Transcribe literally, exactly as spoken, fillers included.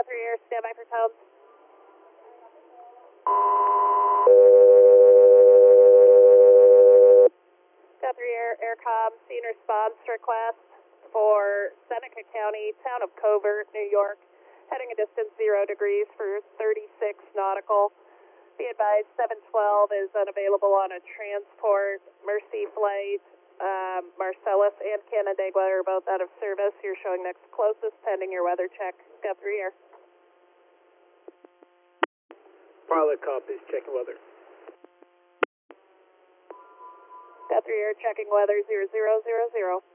Guthrie Air, stand by for tones. Guthrie Air, Aircom, scene response request for Seneca County, town of Covert, New York, heading a distance zero degrees for thirty-six nautical. Be advised, seven twelve is unavailable on a transport. Mercy flight, um, Marcellus and Canandaigua are both out of service. You're showing next closest pending your weather check. Guthrie Air. Pilot copies, checking weather. Guthrie Air checking weather zero zero zero zero.